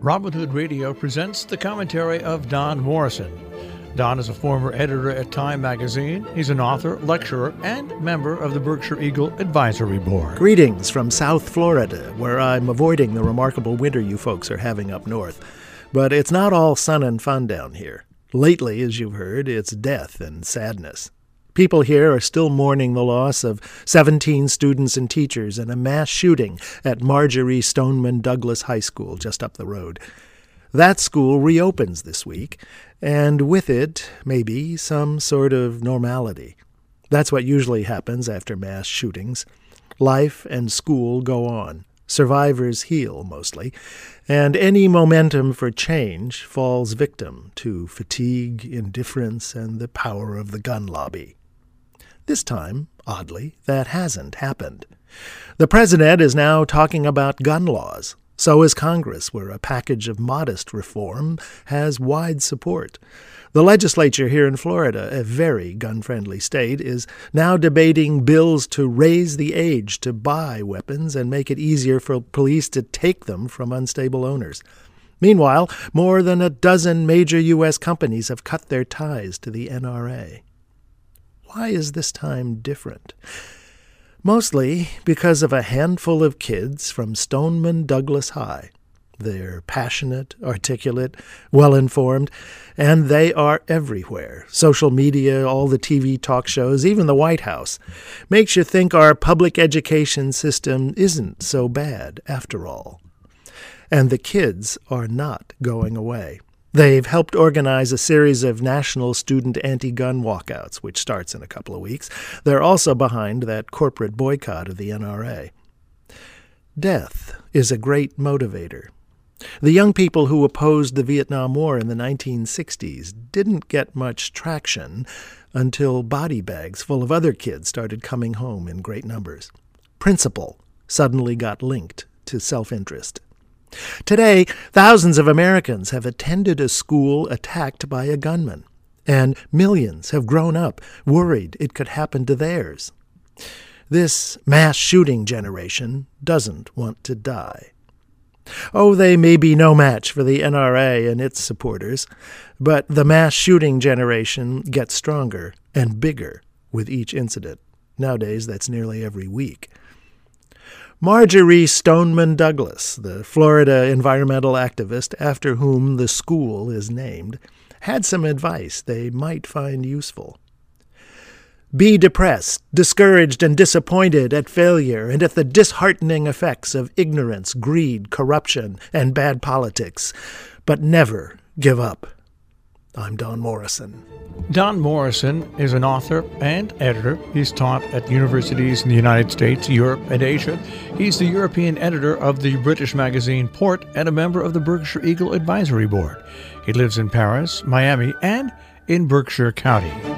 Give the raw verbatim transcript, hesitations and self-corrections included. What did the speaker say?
Robin Hood Radio presents the commentary of Don Morrison. Don is a former editor at Time magazine. He's an author, lecturer, and member of the Berkshire Eagle Advisory Board. Greetings from South Florida, where I'm avoiding the remarkable winter you folks are having up north. But it's not all sun and fun down here. Lately, as you've heard, it's death and sadness. People here are still mourning the loss of seventeen students and teachers in a mass shooting at Marjory Stoneman Douglas High School just up the road. That school reopens this week, and with it, maybe, some sort of normality. That's what usually happens after mass shootings. Life and school go on. Survivors heal, mostly, and any momentum for change falls victim to fatigue, indifference, and the power of the gun lobby. This time, oddly, that hasn't happened. The president is now talking about gun laws. So is Congress, where a package of modest reform has wide support. The legislature here in Florida, a very gun-friendly state, is now debating bills to raise the age to buy weapons and make it easier for police to take them from unstable owners. Meanwhile, more than a dozen major U S companies have cut their ties to the N R A. Why is this time different? Mostly because of a handful of kids from Stoneman Douglas High. They're passionate, articulate, well-informed, and they are everywhere. Social media, all the T V talk shows, even the White House. Makes you think our public education system isn't so bad after all. And the kids are not going away. They've helped organize a series of national student anti-gun walkouts, which starts in a couple of weeks. They're also behind that corporate boycott of the N R A. Death is a great motivator. The young people who opposed the Vietnam War in the nineteen sixties didn't get much traction until body bags full of other kids started coming home in great numbers. Principle suddenly got linked to self-interest. Today, thousands of Americans have attended a school attacked by a gunman, and millions have grown up worried it could happen to theirs. This mass shooting generation doesn't want to die. Oh, they may be no match for the N R A and its supporters, but the mass shooting generation gets stronger and bigger with each incident. Nowadays, that's nearly every week. Marjory Stoneman Douglas, the Florida environmental activist after whom the school is named, had some advice they might find useful. Be depressed, discouraged, and disappointed at failure and at the disheartening effects of ignorance, greed, corruption, and bad politics, but never give up. I'm Don Morrison. Don Morrison is an author and editor. He's taught at universities in the United States, Europe, and Asia. He's the European editor of the British magazine Port and a member of the Berkshire Eagle Advisory Board. He lives in Paris, Miami, and in Berkshire County.